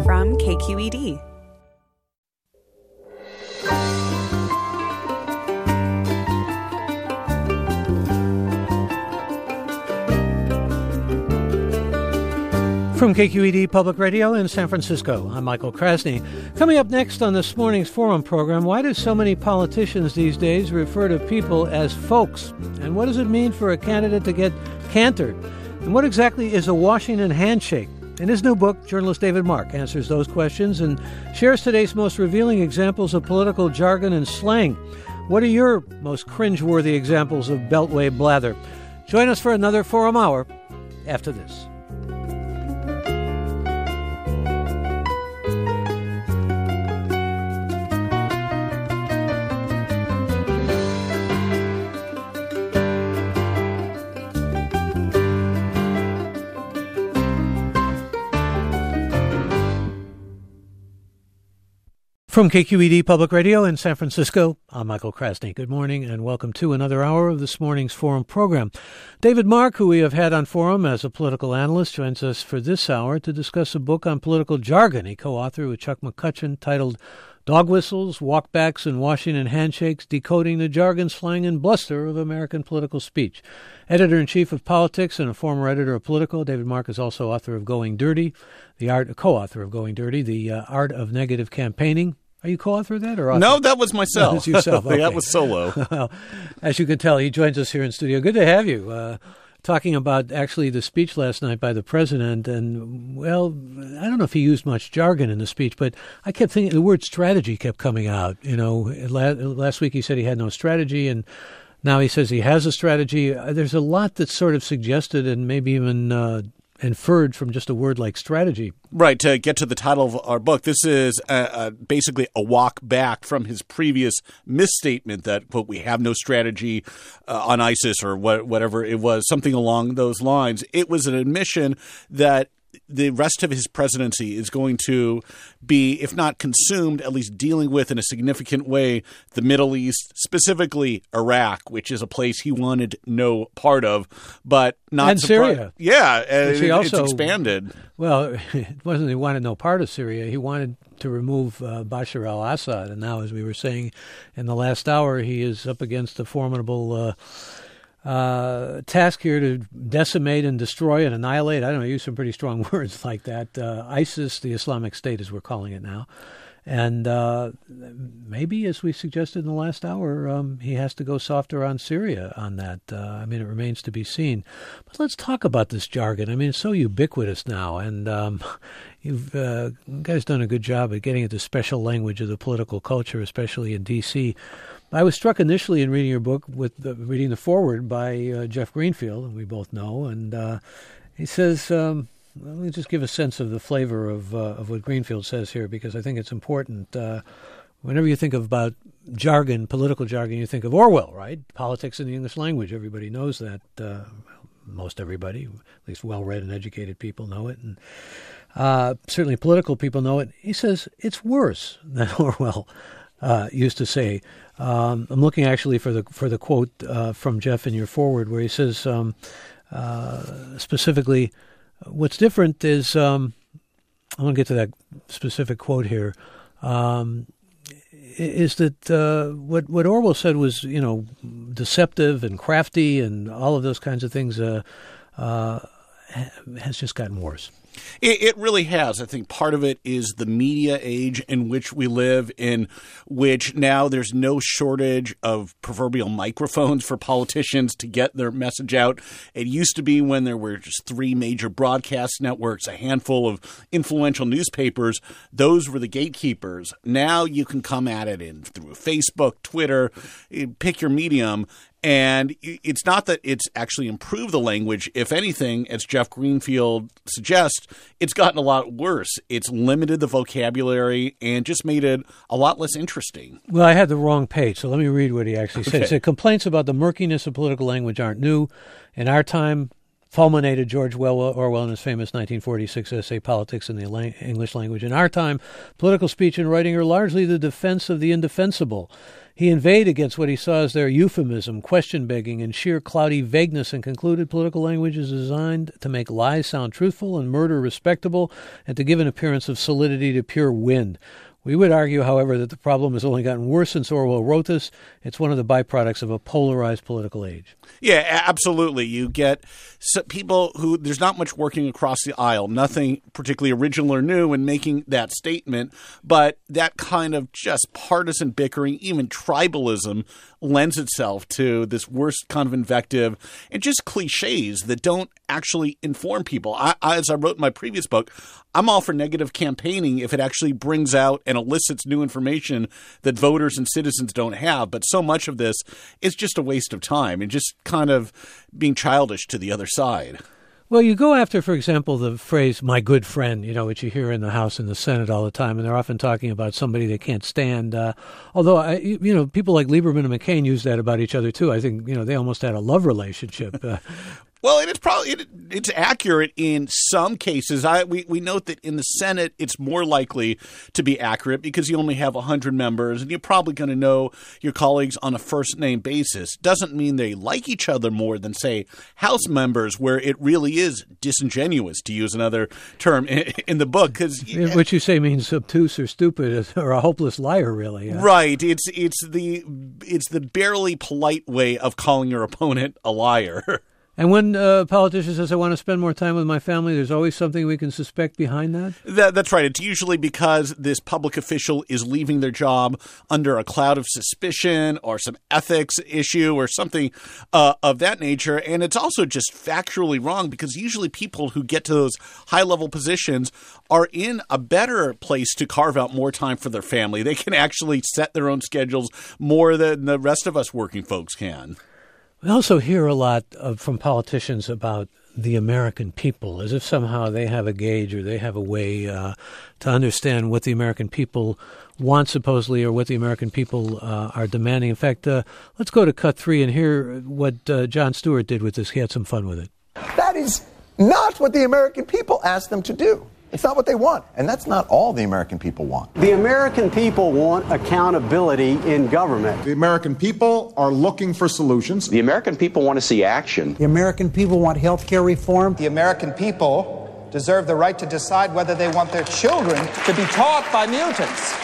from KQED. From KQED Public Radio in San Francisco, I'm Michael Krasny. Coming up next on this morning's Forum program, why do so many politicians these days refer to people as folks? And what does it mean for a candidate to get cantered? And what exactly is a Washington handshake? In his new book, journalist David Mark answers those questions and shares today's most revealing examples of political jargon and slang. What are your most cringeworthy examples of beltway blather? Join us for another Forum Hour after this. From KQED Public Radio in San Francisco, I'm Michael Krasny. Good morning and welcome to another hour of this morning's Forum program. David Mark, who we have had on Forum as a political analyst, joins us for this hour to discuss a book on political jargon he co-authored with Chuck McCutcheon titled Dog Whistles, Walkbacks, and Washington Handshakes, Decoding the Jargon, Slang, and Bluster of American Political Speech. Editor-in-chief of Politics and a former editor of Politico, David Mark is also author of Going Dirty, co-author of Going Dirty, The Art of Negative Campaigning. Are you co-author of that or author? No, that was myself. That was yourself. Okay. That was solo. Well, as you can tell, he joins us here in studio. Good to have you. Talking about actually the speech last night by the president, and, well, I don't know if he used much jargon in the speech, but I kept thinking the word strategy kept coming out. You know, last week he said he had no strategy, and now he says he has a strategy. There's a lot that's sort of suggested and maybe even inferred from just a word like strategy. Right. To get to the title of our book, this is basically a walk back from his previous misstatement that, quote, we have no strategy on ISIS or whatever it was, something along those lines. It was an admission that the rest of his presidency is going to be, if not consumed, at least dealing with in a significant way the Middle East, specifically Iraq, which is a place he wanted no part of, but not and Syria. Yeah, it's expanded. Well, it wasn't he wanted no part of Syria. He wanted to remove Bashar al-Assad, and now, as we were saying in the last hour, he is up against a formidable task here to decimate and destroy and annihilate. I don't know, use some pretty strong words like that. ISIS, the Islamic State, as we're calling it now. And maybe, as we suggested in the last hour, he has to go softer on Syria on that. I mean, it remains to be seen. But let's talk about this jargon. I mean, it's so ubiquitous now, and you've guys done a good job at getting at the special language of the political culture, especially in D.C. I was struck initially in reading your book with reading the foreword by Jeff Greenfield, and we both know, and he says, let me just give a sense of the flavor of what Greenfield says here, because I think it's important. Whenever you think about jargon, political jargon, you think of Orwell, right? Politics in the English language. Everybody knows that. Most everybody, at least well-read and educated people know it, and certainly political people know it. He says it's worse than Orwell used to say. I'm looking actually for the quote from Jeff in your foreword, where he says specifically, what's different is I want to get to that specific quote here. Is that what Orwell said was, deceptive and crafty and all of those kinds of things has just gotten worse. It really has. I think part of it is the media age in which we live, in which now there's no shortage of proverbial microphones for politicians to get their message out. It used to be when there were just 3 major broadcast networks, a handful of influential newspapers. Those were the gatekeepers. Now you can come at it through Facebook, Twitter, pick your medium. And it's not that it's actually improved the language. If anything, as Jeff Greenfield suggests, it's gotten a lot worse. It's limited the vocabulary and just made it a lot less interesting. Well, I had the wrong page, so let me read what he actually said. Okay. He said, complaints about the murkiness of political language aren't new. In our time, fulminated George Orwell in his famous 1946 essay, Politics in the English Language. In our time, political speech and writing are largely the defense of the indefensible. He inveighed against what he saw as their euphemism, question-begging, and sheer cloudy vagueness, and concluded political language is designed to make lies sound truthful and murder respectable, and to give an appearance of solidity to pure wind. We would argue, however, that the problem has only gotten worse since Orwell wrote this. It's one of the byproducts of a polarized political age. Yeah, absolutely. You get people who there's not much working across the aisle, nothing particularly original or new in making that statement, but that kind of just partisan bickering, even tribalism, lends itself to this worst kind of invective and just cliches that don't actually inform people. As I wrote in my previous book, I'm all for negative campaigning if it actually brings out and elicits new information that voters and citizens don't have. But so much of this is just a waste of time and just kind of being childish to the other side. Well, you go after, for example, the phrase, my good friend, which you hear in the House and the Senate all the time, and they're often talking about somebody they can't stand. Although, people like Lieberman and McCain use that about each other, too. I think, they almost had a love relationship. Well, and it's accurate in some cases. We note that in the Senate, it's more likely to be accurate because you only have 100 members, and you're probably going to know your colleagues on a first-name basis. Doesn't mean they like each other more than, say, House members, where it really is disingenuous, to use another term in the book. Which you say means obtuse or stupid or a hopeless liar, really. Yeah. Right. It's the barely polite way of calling your opponent a liar. And when a politician says, I want to spend more time with my family, there's always something we can suspect behind that? That's right. It's usually because this public official is leaving their job under a cloud of suspicion or some ethics issue or something of that nature. And it's also just factually wrong because usually people who get to those high-level positions are in a better place to carve out more time for their family. They can actually set their own schedules more than the rest of us working folks can. We also hear a lot from politicians about the American people, as if somehow they have a gauge or they have a way to understand what the American people want, supposedly, or what the American people are demanding. In fact, let's go to cut 3 and hear what Jon Stewart did with this. He had some fun with it. That is not what the American people asked them to do. It's not what they want, and that's not all the American people want. The American people want accountability in government. The American people are looking for solutions. The American people want to see action. The American people want health care reform. The American people deserve the right to decide whether they want their children to be taught by mutants.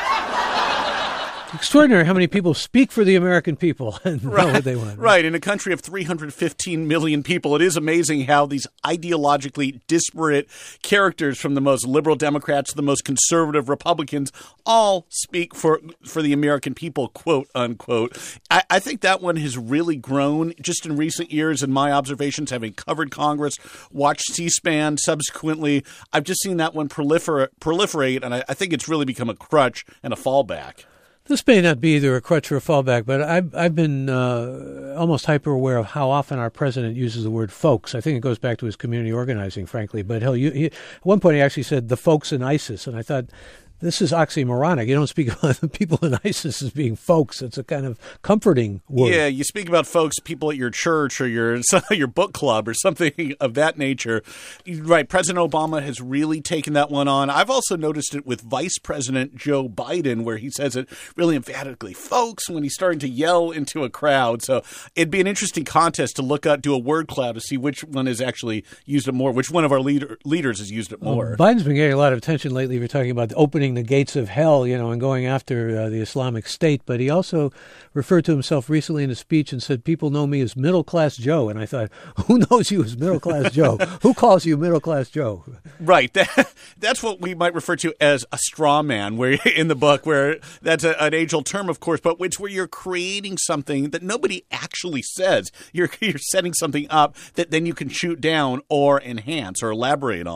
Extraordinary how many people speak for the American people and know what they want. Right. In a country of 315 million people, it is amazing how these ideologically disparate characters from the most liberal Democrats to the most conservative Republicans all speak for the American people, quote unquote. I think that one has really grown just in recent years in my observations, having covered Congress, watched C-SPAN subsequently. I've just seen that one proliferate, and I think it's really become a crutch and a fallback. This may not be either a crutch or a fallback, but I've been almost hyper aware of how often our president uses the word folks. I think it goes back to his community organizing, frankly. But at one point he actually said the folks in ISIS, and I thought, this is oxymoronic. You don't speak about the people in ISIS as being folks. It's a kind of comforting word. Yeah, you speak about folks, people at your church or your book club or something of that nature. Right, President Obama has really taken that one on. I've also noticed it with Vice President Joe Biden, where he says it really emphatically, folks, when he's starting to yell into a crowd. So it'd be an interesting contest to look at, do a word cloud to see which one has actually used it more, which one of our leaders has used it more. Biden's been getting a lot of attention lately. We're talking about opening the gates of hell, and going after the Islamic State. But he also referred to himself recently in a speech and said, people know me as middle-class Joe. And I thought, who knows you as middle-class Joe? Who calls you middle-class Joe? Right. That's what we might refer to as a straw man where in the book, where that's an age-old term, of course, but it's where you're creating something that nobody actually says. You're setting something up that then you can shoot down or enhance or elaborate on.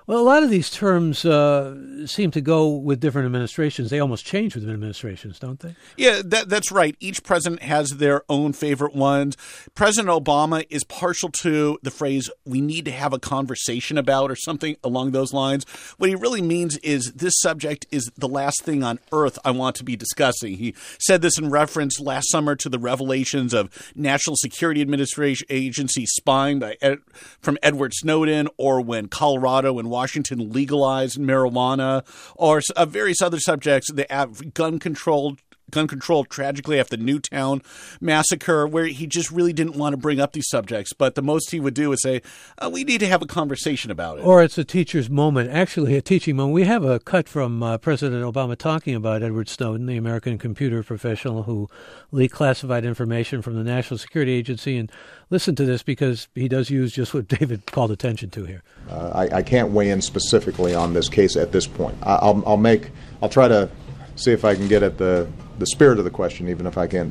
Well, a lot of these terms seem to go with different administrations. They almost change with administrations, don't they? Yeah, that's right. Each president has their own favorite ones. President Obama is partial to the phrase, we need to have a conversation about, or something along those lines. What he really means is this subject is the last thing on earth I want to be discussing. He said this in reference last summer to the revelations of National Security Administration agency spying from Edward Snowden, or when Colorado and Washington legalized marijuana, or various other subjects, the gun control tragically after the Newtown massacre, where he just really didn't want to bring up these subjects. But the most he would do is say, we need to have a conversation about it. Or it's a teacher's moment, actually a teaching moment. We have a cut from President Obama talking about Edward Snowden, the American computer professional who leaked classified information from the National Security Agency. And listen to this, because he does use just what David called attention to here. I can't weigh in specifically on this case at this point. I'll try to see if I can get at the spirit of the question, even if I can't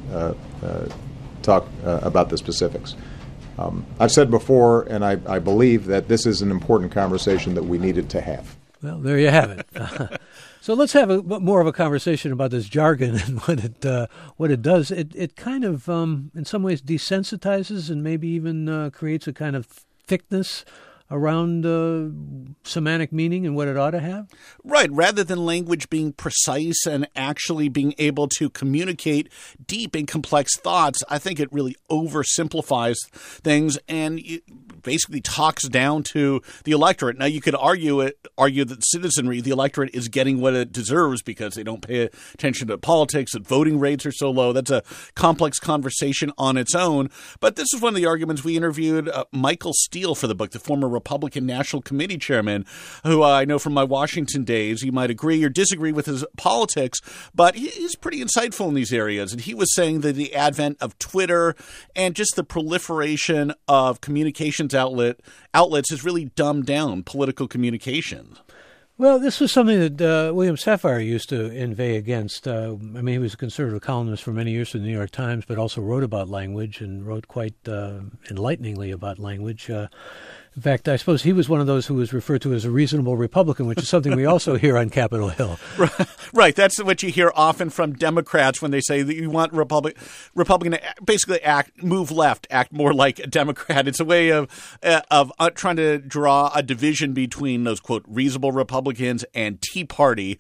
talk about the specifics. I've said before, and I believe that this is an important conversation that we needed to have. Well, there you have it. So let's have more of a conversation about this jargon and what it does. It kind of, in some ways, desensitizes and maybe even creates a kind of thickness around semantic meaning and what it ought to have? Right. Rather than language being precise and actually being able to communicate deep and complex thoughts, I think it really oversimplifies things and basically talks down to the electorate. Now, you could argue that citizenry, the electorate, is getting what it deserves because they don't pay attention to politics, that voting rates are so low. That's a complex conversation on its own. But this is one of the arguments. We interviewed Michael Steele for the book, the former Republican National Committee chairman, who I know from my Washington days. You might agree or disagree with his politics, but he's pretty insightful in these areas. And he was saying that the advent of Twitter and just the proliferation of communications outlets has really dumbed down political communication. Well, this was something that William Safire used to inveigh against. He was a conservative columnist for many years for the New York Times, but also wrote about language and wrote quite enlighteningly about language. In fact, I suppose he was one of those who was referred to as a reasonable Republican, which is something we also hear on Capitol Hill. Right. That's what you hear often from Democrats when they say that you want Republican to basically move left, act more like a Democrat. It's a way of trying to draw a division between those, quote, reasonable Republicans and Tea Party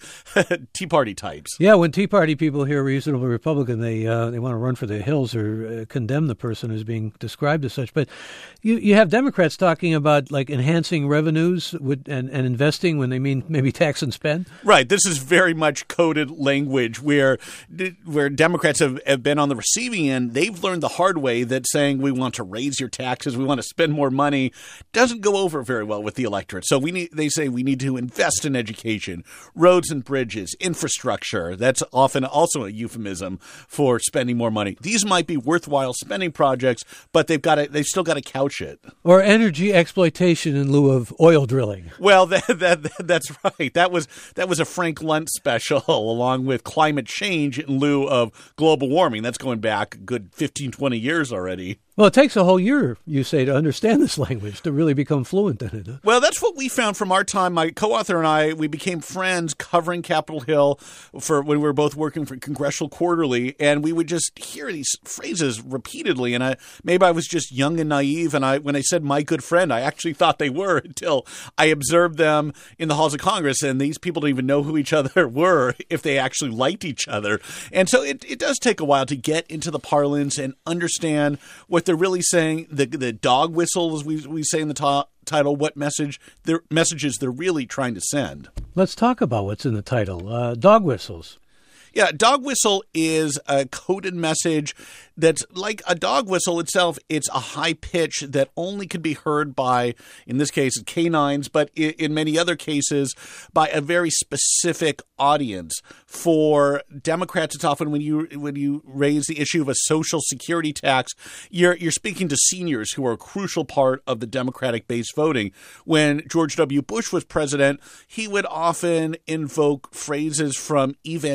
types. Yeah, when Tea Party people hear reasonable Republican, they want to run for the hills or condemn the person as being described as such. But you have Democrats talking about like enhancing revenues and investing when they mean maybe tax and spend. Right. This is very much coded language where Democrats have been on the receiving end. They've learned the hard way that saying we want to raise your taxes, we want to spend more money, doesn't go over very well with the electorate. So they say we need to invest in education, roads and bridges, infrastructure. That's often also a euphemism for spending more money. These might be worthwhile spending projects, but they've still got to couch it. Or energy exploitation in lieu of oil drilling. Well, that's right. That was a Frank Luntz special, along with climate change in lieu of global warming. That's going back a good 15, 20 years already. Well, it takes a whole year, you say, to understand this language, to really become fluent in it. Well, that's what we found from our time. My co-author and I, we became friends covering Capitol Hill when we were both working for Congressional Quarterly, and we would just hear these phrases repeatedly. And maybe I was just young and naive, and when I said my good friend, I actually thought they were until I observed them in the halls of Congress, and these people didn't even know who each other were if they actually liked each other. And so it does take a while to get into the parlance and understand what they're really saying, the dog whistle, as we say in the title, what messages they're really trying to send. Let's talk about what's in the title, dog whistles. Yeah, dog whistle is a coded message that's like a dog whistle itself. It's a high pitch that only can be heard by, in this case, canines, but in many other cases, by a very specific audience. For Democrats, it's often when you raise the issue of a Social Security tax, you're speaking to seniors who are a crucial part of the Democratic base voting. When George W. Bush was president, he would often invoke phrases from evangelical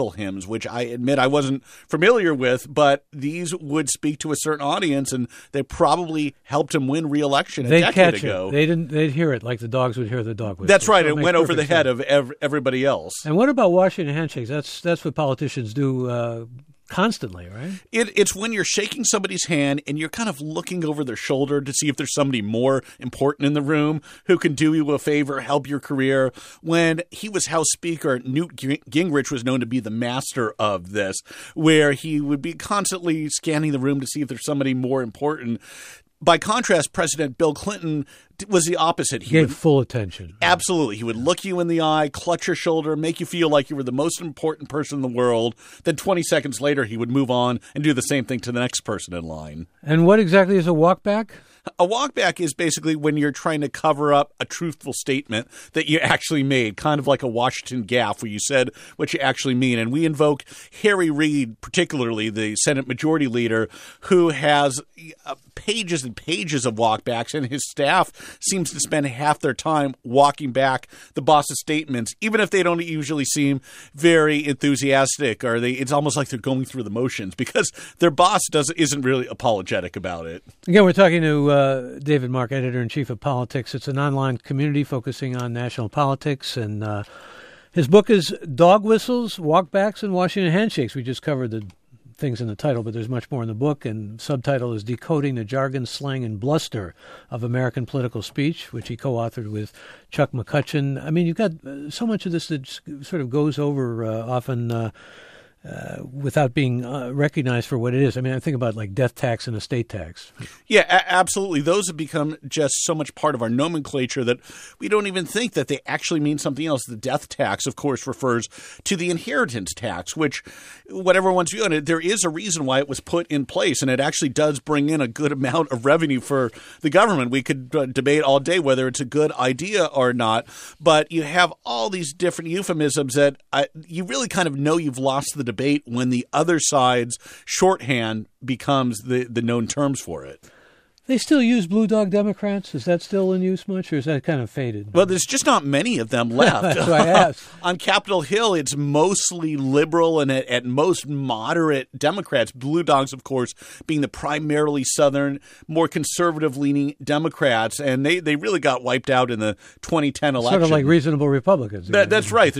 gospel hymns, which I admit I wasn't familiar with, but these would speak to a certain audience, and they probably helped him win re-election a decade ago. They'd hear it like the dogs would hear the dog whistle. That's right. It went over the head of everybody else. And what about Washington handshakes? That's what politicians do constantly, right? It's when you're shaking somebody's hand and you're kind of looking over their shoulder to see if there's somebody more important in the room who can do you a favor, help your career. When he was House Speaker, Newt Gingrich was known to be the master of this, where he would be constantly scanning the room to see if there's somebody more important. By contrast, President Bill Clinton was the opposite. He gave full attention. Absolutely. He would look you in the eye, clutch your shoulder, make you feel like you were the most important person in the world. Then 20 seconds later, he would move on and do the same thing to the next person in line. And what exactly is a walkback? A walkback is basically when you're trying to cover up a truthful statement that you actually made, kind of like a Washington gaffe where you said what you actually mean. And we invoke Harry Reid, particularly the Senate Majority Leader, who has pages and pages of walkbacks, and his staff seems to spend half their time walking back the boss's statements, even if they don't usually seem very enthusiastic, or it's almost like they're going through the motions because their boss isn't really apologetic about it. Again, we're talking to David Mark, editor-in-chief of Politics. It's an online community focusing on national politics, and his book is Dog Whistles, Walkbacks, and Washington Handshakes. We just covered the things in the title, but there's much more in the book, and subtitle is Decoding the Jargon, Slang, and Bluster of American Political Speech, which he co-authored with Chuck McCutcheon. I mean, you've got so much of this that sort of goes over often without being recognized for what it is. I mean, I think about like death tax and estate tax. Yeah, absolutely. Those have become just so much part of our nomenclature that we don't even think that they actually mean something else. The death tax, of course, refers to the inheritance tax, which, whatever one's view on it, there is a reason why it was put in place, and it actually does bring in a good amount of revenue for the government. We could debate all day whether it's a good idea or not, but you have all these different euphemisms that you really kind of know you've lost the debate when the other side's shorthand becomes the known terms for it. They still use Blue Dog Democrats? Is that still in use much, or is that kind of faded? Well, there's just not many of them left. That's why I asked. On Capitol Hill, it's mostly liberal and at most moderate Democrats. Blue Dogs, of course, being the primarily Southern, more conservative-leaning Democrats, and they really got wiped out in the 2010 election. Sort of like reasonable Republicans. That's right.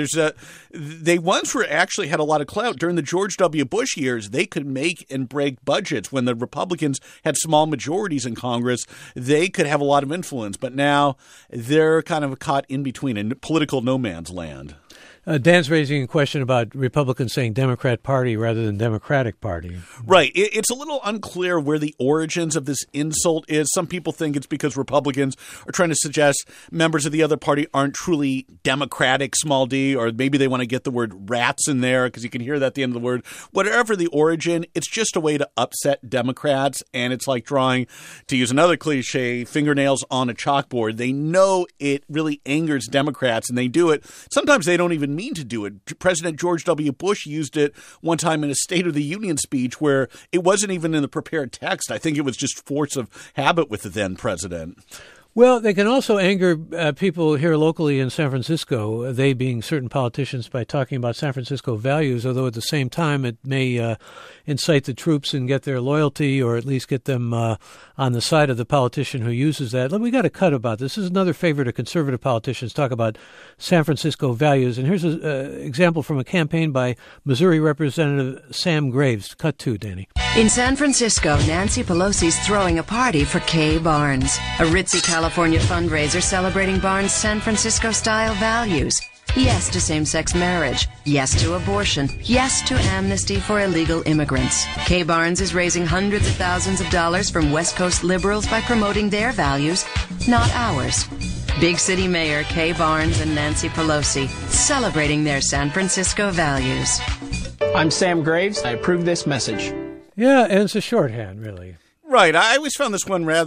They once actually had a lot of clout. During the George W. Bush years, they could make and break budgets. When the Republicans had small majorities in Congress, they could have a lot of influence, but now they're kind of caught in between in political no man's land. Dan's raising a question about Republicans saying Democrat Party rather than Democratic Party. Right. It's a little unclear where the origins of this insult is. Some people think it's because Republicans are trying to suggest members of the other party aren't truly democratic, small d, or maybe they want to get the word rats in there because you can hear that at the end of the word. Whatever the origin, it's just a way to upset Democrats, and it's like drawing, to use another cliche, fingernails on a chalkboard. They know it really angers Democrats, and they do it. Sometimes they don't even mean to do it. President George W. Bush used it one time in a State of the Union speech where it wasn't even in the prepared text. I think it was just force of habit with the then president. Well, they can also anger people here locally in San Francisco, they being certain politicians, by talking about San Francisco values, although at the same time it may incite the troops and get their loyalty, or at least get them on the side of the politician who uses that. We got a cut about this. This is another favorite of conservative politicians, talk about San Francisco values. And here's an example from a campaign by Missouri Representative Sam Graves. Cut 2, Danny. In San Francisco, Nancy Pelosi's throwing a party for Kay Barnes, a ritzy California fundraiser celebrating Barnes' San Francisco-style values. Yes to same-sex marriage. Yes to abortion. Yes to amnesty for illegal immigrants. Kay Barnes is raising hundreds of thousands of dollars from West Coast liberals by promoting their values, not ours. Big City Mayor Kay Barnes and Nancy Pelosi celebrating their San Francisco values. I'm Sam Graves. I approve this message. Yeah, and it's a shorthand, really. Right. I always found this one rather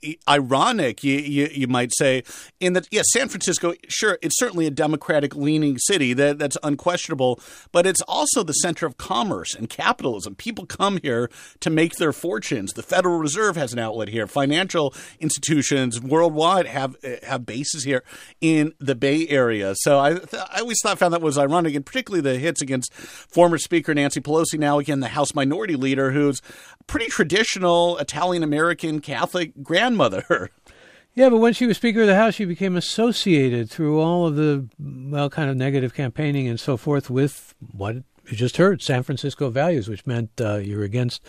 ironic, you might say, in that, yes, San Francisco, sure, it's certainly a Democratic-leaning city. That's unquestionable. But it's also the center of commerce and capitalism. People come here to make their fortunes. The Federal Reserve has an outlet here. Financial institutions worldwide have bases here in the Bay Area. So I always found that was ironic, and particularly the hits against former Speaker Nancy Pelosi, now again the House Minority Leader, who's pretty traditional Italian-American Catholic grandmother. Yeah, but when she was Speaker of the House, she became associated through all of the, kind of negative campaigning and so forth with what you just heard, San Francisco values, which meant you're against,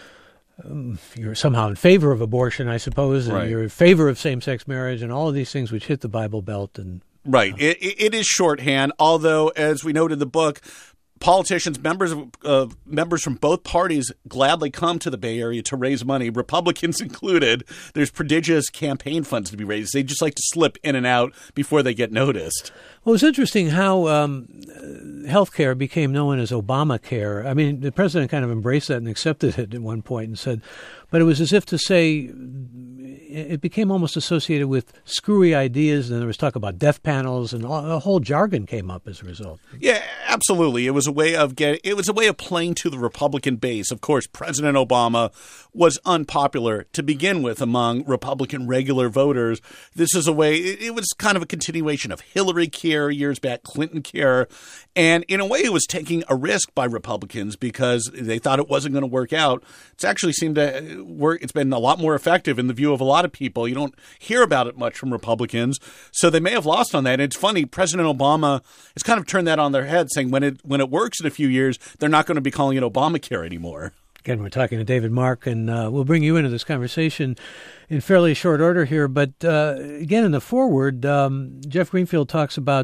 you're somehow in favor of abortion, I suppose, and right. You're in favor of same-sex marriage and all of these things which hit the Bible Belt. And right. It is shorthand, although, as we noted in the book, politicians, members from both parties gladly come to the Bay Area to raise money, Republicans included. There's prodigious campaign funds to be raised. They just like to slip in and out before they get noticed. Well, it's interesting how health care became known as Obamacare. I mean, the president kind of embraced that and accepted it at one point and said, but it was as if to say it became almost associated with screwy ideas, and there was talk about death panels, and a whole jargon came up as a result. Yeah, absolutely. It was a way of playing to the Republican base. Of course, President Obama was unpopular to begin with among Republican regular voters. This is a way. It was kind of a continuation of Hillary care years back, Clinton care, and in a way, it was taking a risk by Republicans because they thought it wasn't going to work out. It's actually seemed to work. It's been a lot more effective in the view of a lot of people. You don't hear about it much from Republicans, so they may have lost on that. And it's funny, President Obama has kind of turned that on their head, saying when it works in a few years, they're not going to be calling it Obamacare anymore. Again, we're talking to David Mark, and we'll bring you into this conversation in fairly short order here. But again, in the foreword, Jeff Greenfield talks about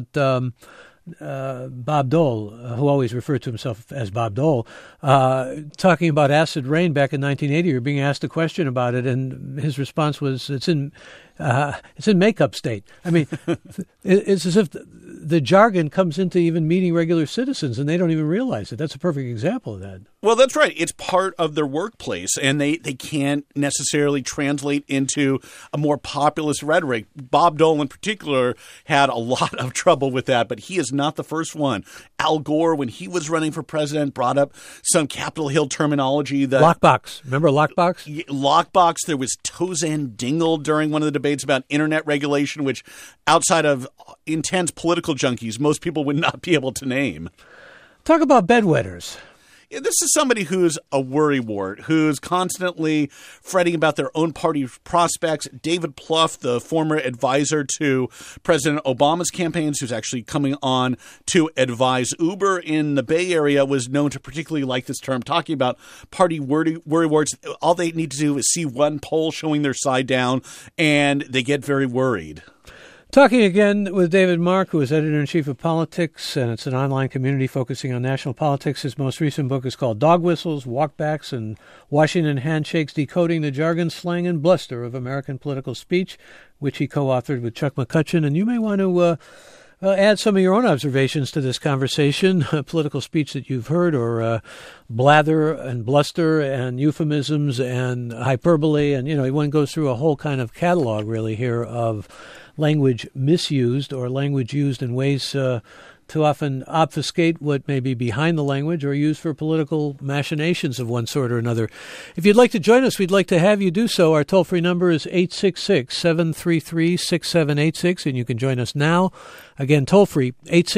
Bob Dole, who always referred to himself as Bob Dole, talking about acid rain back in 1980, or being asked a question about it, and his response was, "It's in makeup state." I mean, it's as if the jargon comes into even meeting regular citizens, and they don't even realize it. That's a perfect example of that. Well, that's right. It's part of their workplace, and they can't necessarily translate into a more populist rhetoric. Bob Dole, in particular, had a lot of trouble with that, but he is not the first one. Al Gore, when he was running for president, brought up some Capitol Hill terminology. Lockbox. Remember Lockbox? Lockbox. There was Tozan Dingle during one of the debates about internet regulation, which outside of intense political junkies, most people would not be able to name. Talk about bedwetters. Yeah, this is somebody who's a worrywart, who's constantly fretting about their own party prospects. David Plouffe, the former advisor to President Obama's campaigns, who's actually coming on to advise Uber in the Bay Area, was known to particularly like this term, talking about party worrywarts. All they need to do is see one poll showing their side down, and they get very worried. Talking again with David Mark, who is editor-in-chief of Politics, and it's an online community focusing on national politics. His most recent book is called Dog Whistles, Walkbacks, and Washington Handshakes, Decoding the Jargon, Slang, and Bluster of American Political Speech, which he co-authored with Chuck McCutcheon. And you may want to add some of your own observations to this conversation, political speech that you've heard, or blather and bluster and euphemisms and hyperbole. And, one goes through a whole kind of catalog, really, here of language misused or language used in ways to often obfuscate what may be behind the language or used for political machinations of one sort or another. If you'd like to join us, we'd like to have you do so. Our toll-free number is 866-733-6786, and you can join us now. Again, toll-free,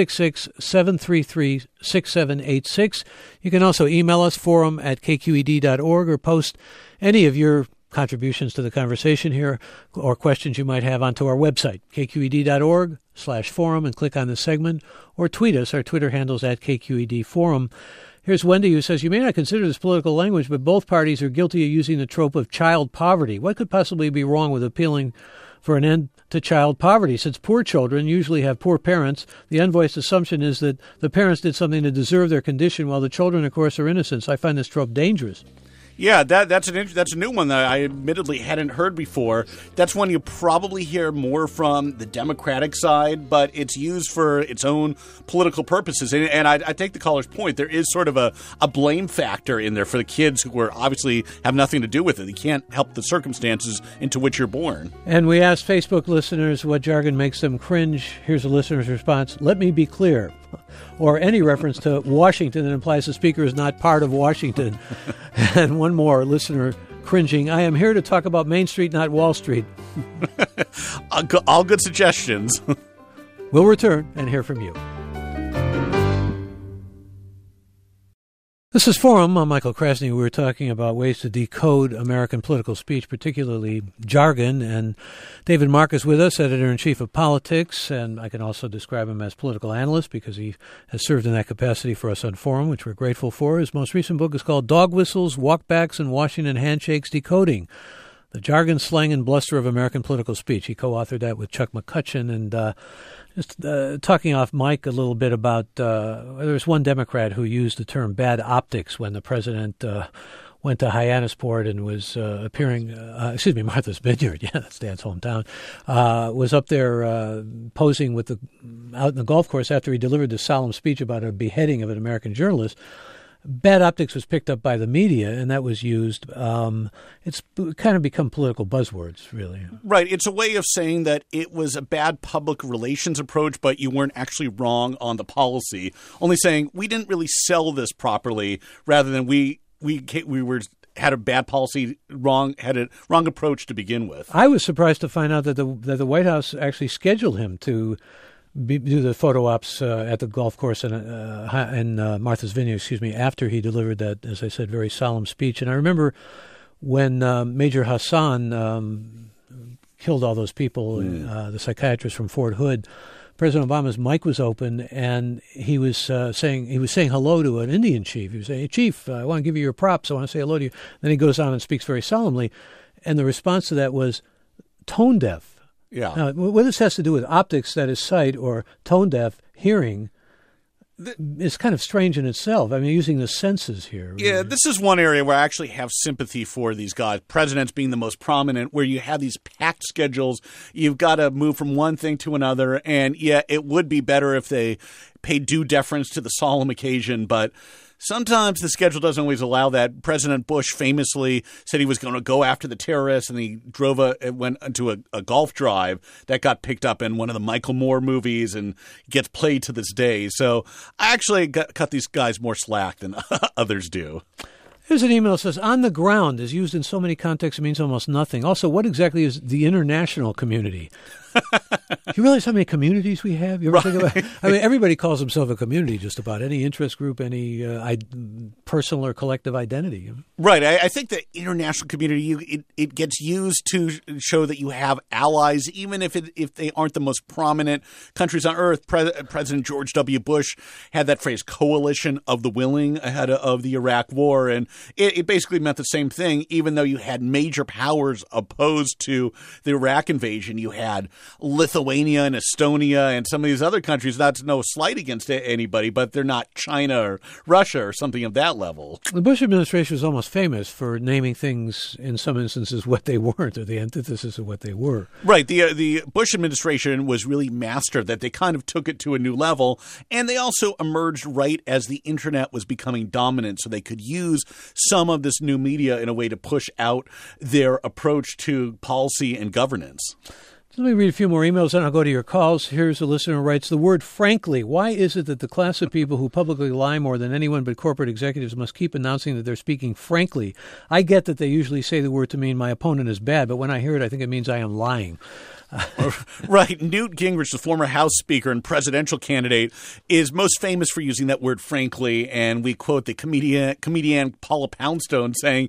866-733-6786. You can also email us, forum@kqed.org, or post any of your contributions to the conversation here or questions you might have onto our website, kqed.org/forum, and click on the segment, or tweet us. Our Twitter handle's @KQEDforum. Here's Wendy, who says, you may not consider this political language, but both parties are guilty of using the trope of child poverty. What could possibly be wrong with appealing for an end to child poverty? Since poor children usually have poor parents, the unvoiced assumption is that the parents did something to deserve their condition, while the children, of course, are innocent. So I find this trope dangerous. Yeah, that's a new one that I admittedly hadn't heard before. That's one you probably hear more from the Democratic side, but it's used for its own political purposes. And I take the caller's point. There is sort of a blame factor in there for the kids who are obviously have nothing to do with it. You can't help the circumstances into which you're born. And we asked Facebook listeners what jargon makes them cringe. Here's a listener's response. Let me be clear. Or any reference to Washington that implies the speaker is not part of Washington. And one more listener cringing. I am here to talk about Main Street, not Wall Street. All good suggestions. We'll return and hear from you. This is Forum. I'm Michael Krasny. We were talking about ways to decode American political speech, particularly jargon. And David Mark is with us, editor-in-chief of Politics, and I can also describe him as political analyst because he has served in that capacity for us on Forum, which we're grateful for. His most recent book is called Dog Whistles, Walkbacks, and Washington Handshakes Decoding the Jargon, Slang, and Bluster of American Political Speech. He co-authored that with Chuck McCutcheon. And just talking off mic a little bit about there was one Democrat who used the term bad optics when the president went to Hyannisport and was appearing, Martha's Vineyard, yeah, that's Dan's hometown, was up there posing out in the golf course after he delivered the solemn speech about a beheading of an American journalist. Bad optics was picked up by the media, and that was used. It's kind of become political buzzwords, really. Right. It's a way of saying that it was a bad public relations approach, but you weren't actually wrong on the policy. Only saying we didn't really sell this properly, rather than we had a bad policy, had a wrong approach to begin with. I was surprised to find out that the White House actually scheduled him to do the photo ops at the golf course in Martha's Vineyard, after he delivered that, as I said, very solemn speech. And I remember when Major Hassan killed all those people, the psychiatrist from Fort Hood, President Obama's mic was open, and he was saying hello to an Indian chief. He was saying, "Hey, Chief, I want to give you your props. I want to say hello to you." Then he goes on and speaks very solemnly, and the response to that was tone deaf. Yeah. Now, what this has to do with optics, that is sight, or tone deaf hearing, is kind of strange in itself. I mean, using the senses here. Really. Yeah, this is one area where I actually have sympathy for these guys, presidents being the most prominent, where you have these packed schedules. You've got to move from one thing to another. And, yeah, it would be better if they paid due deference to the solemn occasion, but sometimes the schedule doesn't always allow that. President Bush famously said he was going to go after the terrorists, and he went into a golf drive that got picked up in one of the Michael Moore movies and gets played to this day. So I actually cut these guys more slack than others do. Here's an email that says, on the ground is used in so many contexts it means almost nothing. Also, what exactly is the international community? You realize how many communities we have? You ever think about it? I mean, everybody calls himself a community, just about. Any interest group, any personal or collective identity. Right. I think the international community, it gets used to show that you have allies, even if they aren't the most prominent countries on earth. President George W. Bush had that phrase, coalition of the willing, ahead of the Iraq War. And it basically meant the same thing, even though you had major powers opposed to the Iraq invasion. You had Lithuania and Estonia and some of these other countries. That's no slight against anybody, but they're not China or Russia or something of that level. The Bush administration was almost famous for naming things in some instances what they weren't, or the antithesis of what they were. Right. The Bush administration was really master that. They kind of took it to a new level, and they also emerged right as the internet was becoming dominant, so they could use some of this new media in a way to push out their approach to policy and governance. Let me read a few more emails, and I'll go to your calls. Here's a listener who writes, the word frankly. Why is it that the class of people who publicly lie more than anyone but corporate executives must keep announcing that they're speaking frankly? I get that they usually say the word to mean my opponent is bad, but when I hear it, I think it means I am lying. Right. Newt Gingrich, the former House Speaker and presidential candidate, is most famous for using that word frankly, and we quote the comedian Paula Poundstone saying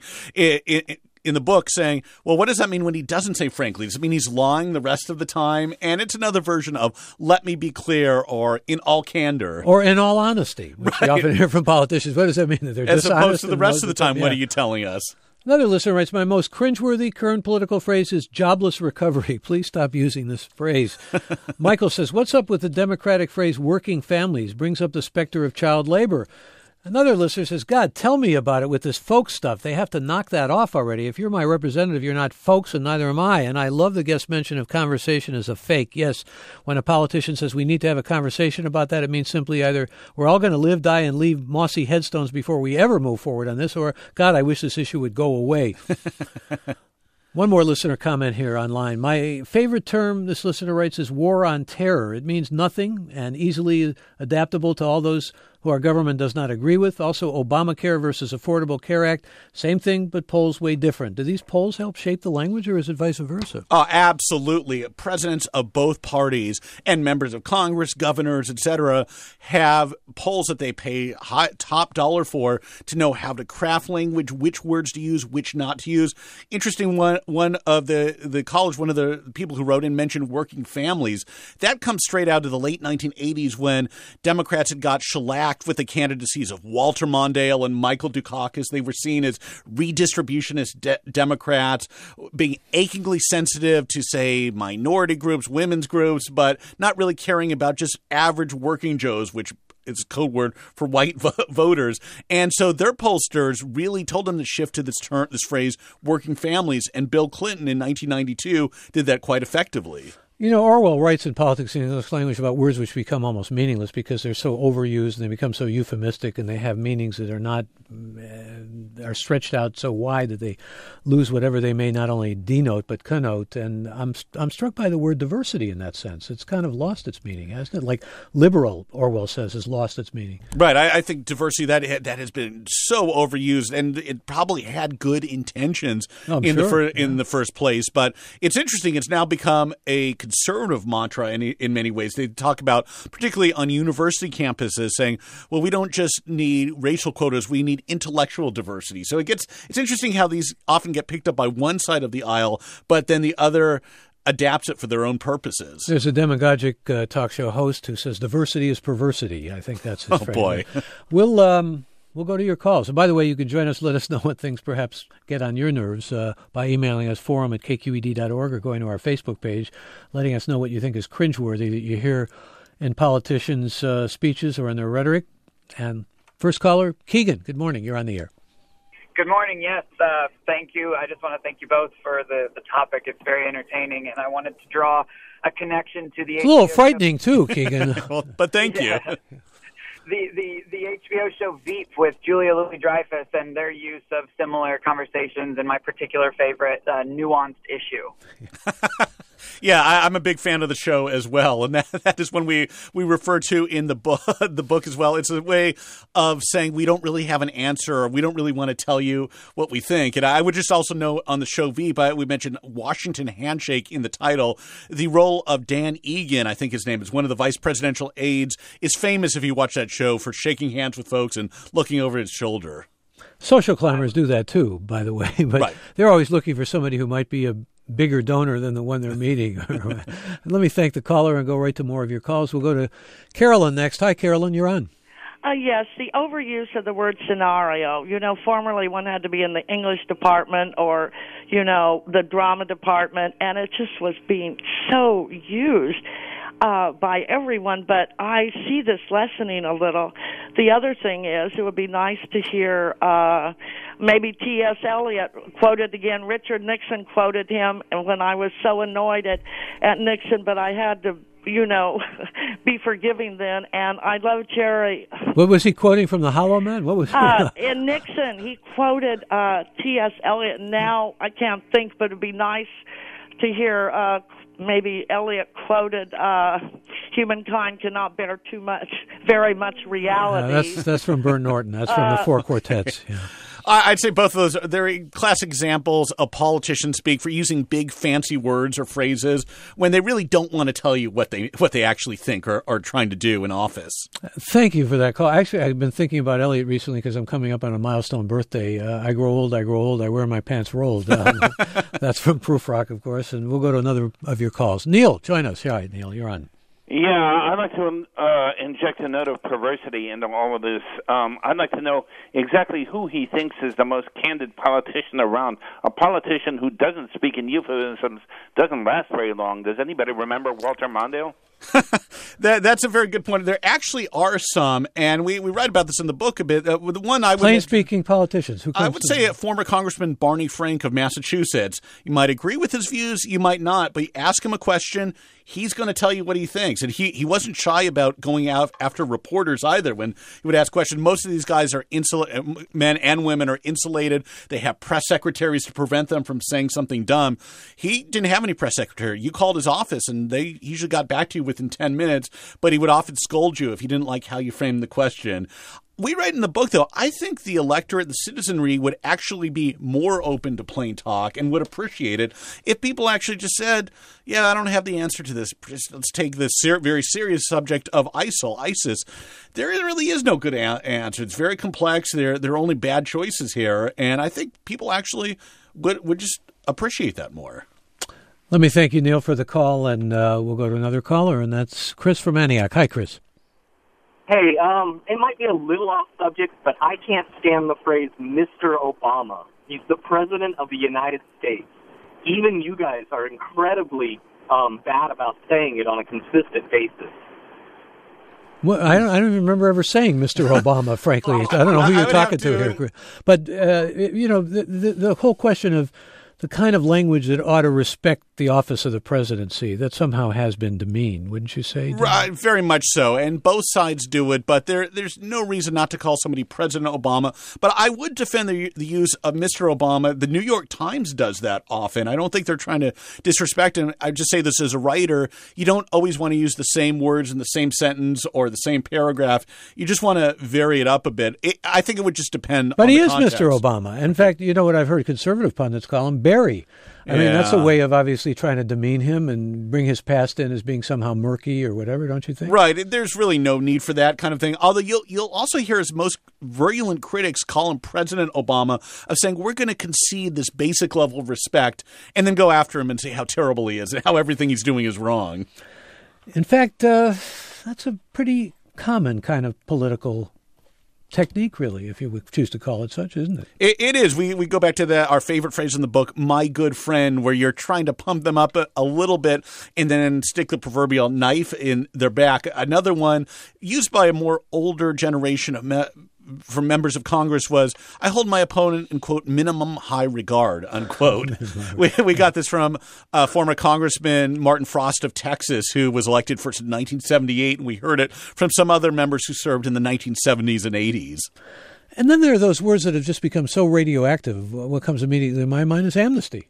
in the book saying, well, what does that mean when he doesn't say frankly? Does it mean he's lying the rest of the time? And it's another version of let me be clear, or in all candor. Or in all honesty, which we often hear from politicians. What does that mean? That they're as dishonest? Opposed to the rest of the time, yeah. What are you telling us? Another listener writes, my most cringeworthy current political phrase is jobless recovery. Please stop using this phrase. Michael says, what's up with the Democratic phrase working families? Brings up the specter of child labor. Another listener says, God, tell me about it with this folks stuff. They have to knock that off already. If you're my representative, you're not folks, and neither am I. And I love the guest mention of conversation as a fake. Yes, when a politician says we need to have a conversation about that, it means simply either we're all going to live, die, and leave mossy headstones before we ever move forward on this, or, God, I wish this issue would go away. One more listener comment here online. My favorite term, this listener writes, is war on terror. It means nothing and easily adaptable to all those who our government does not agree with. Also, Obamacare versus Affordable Care Act, same thing, but polls way different. Do these polls help shape the language, or is it vice versa? Oh, absolutely. Presidents of both parties and members of Congress, governors, etc., have polls that they pay top dollar for to know how to craft language, which words to use, which not to use. Interesting, one of the college, one of the people who wrote in mentioned working families. That comes straight out of the late 1980s when Democrats had got shellacked with the candidacies of Walter Mondale and Michael Dukakis. They were seen as redistributionist Democrats, being achingly sensitive to, say, minority groups, women's groups, but not really caring about just average working Joes, which is a code word for white voters. And so their pollsters really told them to shift to this phrase, working families. And Bill Clinton in 1992 did that quite effectively. You know, Orwell writes in Politics in English Language about words which become almost meaningless because they're so overused and they become so euphemistic and they have meanings that are not are stretched out so wide that they lose whatever they may not only denote but connote. And I'm struck by the word diversity in that sense. It's kind of lost its meaning, hasn't it? Like liberal, Orwell says, has lost its meaning. Right. I think diversity, that has been so overused, and it probably had good intentions in the first place. But it's interesting. It's now become a conservative mantra in many ways. They talk about, particularly on university campuses, saying, well, we don't just need racial quotas, we need intellectual diversity. So it's interesting how these often get picked up by one side of the aisle, but then the other adapts it for their own purposes. There's a demagogic talk show host who says diversity is perversity. I think that's his phrase. Oh, boy. We'll go to your calls. And by the way, you can join us. Let us know what things perhaps get on your nerves by emailing us forum@kqed.org or going to our Facebook page, letting us know what you think is cringeworthy that you hear in politicians' speeches or in their rhetoric. And first caller, Keegan. Good morning. You're on the air. Good morning. Yes, thank you. I just want to thank you both for the topic. It's very entertaining, and I wanted to draw a connection to the. It's a little frightening too, Keegan. Well, but thank you. The HBO show Veep with Julia Louis-Dreyfus and their use of similar conversations and my particular favorite, nuanced issue. Yeah, I'm a big fan of the show as well, and that is one we refer to in the book as well. It's a way of saying we don't really have an answer, or we don't really want to tell you what we think. And I would just also note on the show Veep, we mentioned Washington Handshake in the title. The role of Dan Egan, I think his name is, one of the vice presidential aides, is famous if you watch that show for shaking hands with folks and looking over his shoulder. Social climbers do that too, by the way, but right. They're always looking for somebody who might be a bigger donor than the one they're meeting. Let me thank the caller and go right to more of your calls. We'll go to Carolyn next. Hi, Carolyn, you're on. Yes, the overuse of the word scenario. You know, formerly one had to be in the English department or, you know, the drama department, and it just was being so used by everyone, but I see this lessening a little. The other thing is, it would be nice to hear maybe T.S. Eliot quoted again. Richard Nixon quoted him, and when I was so annoyed at Nixon, but I had to, you know, be forgiving then. And I love Jerry. What was he quoting from the Hollow Man? What was in Nixon? He quoted T.S. Eliot. Now I can't think, but it'd be nice to hear. Maybe Eliot quoted, "Humankind cannot bear very much reality." That's from Bert Norton. That's from the Four Quartets. Yeah. I'd say both of those are very classic examples of politicians speak for using big fancy words or phrases when they really don't want to tell you what they actually think or are trying to do in office. Thank you for that call. Actually, I've been thinking about Eliot recently because I'm coming up on a milestone birthday. I grow old, I wear my pants rolled. That's from Prufrock, of course. And we'll go to another of your calls. Neil, join us. All right, Neil, you're on. Yeah, I'd like to inject a note of perversity into all of this. I'd like to know exactly who he thinks is the most candid politician around. A politician who doesn't speak in euphemisms doesn't last very long. Does anybody remember Walter Mondale? That's a very good point. There actually are some, and we write about this in the book a bit. The one I would plain-speaking politicians. Who comes I would say former Congressman Barney Frank of Massachusetts. You might agree with his views, you might not, but you ask him a question, he's going to tell you what he thinks. And he wasn't shy about going out after reporters either when he would ask questions. Most of these guys are men and women are insulated. They have press secretaries to prevent them from saying something dumb. He didn't have any press secretary. You called his office, and they usually got back to you within 10 minutes, but he would often scold you if he didn't like how you framed the question. We write in the book, though, I think the electorate, the citizenry, would actually be more open to plain talk and would appreciate it if people actually just said, yeah, I don't have the answer to this. Let's take this very serious subject of ISIS. There really is no good answer. It's very complex. There are only bad choices here. And I think people actually would just appreciate that more. Let me thank you, Neil, for the call, and we'll go to another caller, and that's Chris from Antioch. Hi, Chris. Hey, it might be a little off subject, but I can't stand the phrase Mr. Obama. He's the President of the United States. Even you guys are incredibly bad about saying it on a consistent basis. Well, I don't even remember ever saying Mr. Obama, frankly. I don't know who you're talking to here. But, the whole question of the kind of language that ought to respect the office of the presidency, that somehow has been demeaned, wouldn't you say? Right, very much so. And both sides do it, but there's no reason not to call somebody President Obama. But I would defend the use of Mr. Obama. The New York Times does that often. I don't think they're trying to disrespect him. I just say this as a writer. You don't always want to use the same words in the same sentence or the same paragraph. You just want to vary it up a bit. I think it would just depend on the context. But he is Mr. Obama. In fact, you know what I've heard conservative pundits call him? Barry. I mean, that's a way of obviously trying to demean him and bring his past in as being somehow murky or whatever, don't you think? Right. There's really no need for that kind of thing. Although you'll also hear his most virulent critics call him President Obama, of saying we're going to concede this basic level of respect and then go after him and say how terrible he is and how everything he's doing is wrong. In fact, that's a pretty common kind of political technique, really, if you would choose to call it such, isn't it? It is. We go back to our favorite phrase in the book, my good friend, where you're trying to pump them up a little bit and then stick the proverbial knife in their back. Another one used by a more older generation of from members of Congress was, I hold my opponent in, quote, minimum high regard, unquote. we got this from former Congressman Martin Frost of Texas, who was elected first in 1978, and we heard it from some other members who served in the 1970s and 80s. And then there are those words that have just become so radioactive. What comes immediately in my mind is amnesty.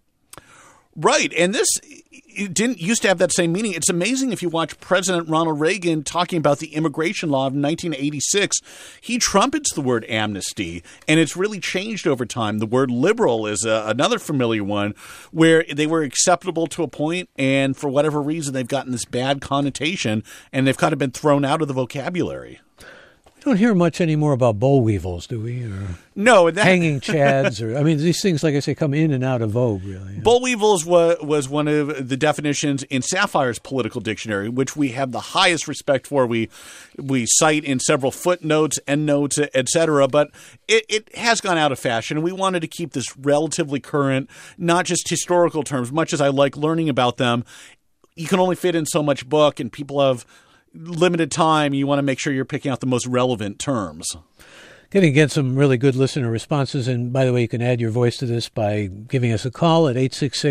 Right. And this didn't used to have that same meaning. It's amazing if you watch President Ronald Reagan talking about the immigration law of 1986, he trumpets the word amnesty, and it's really changed over time. The word liberal is another familiar one where they were acceptable to a point, and for whatever reason, they've gotten this bad connotation, and they've kind of been thrown out of the vocabulary. We don't hear much anymore about boll weevils, do we? Or no. Hanging chads. These things, like I say, come in and out of vogue, really. Boll weevils was one of the definitions in Sapphire's political dictionary, which we have the highest respect for. We cite in several footnotes, endnotes, etc. But it has gone out of fashion, and we wanted to keep this relatively current, not just historical terms. Much as I like learning about them, you can only fit in so much book, and people have limited time. You want to make sure you're picking out the most relevant terms. Going to get some really good listener responses. And by the way, you can add your voice to this by giving us a call at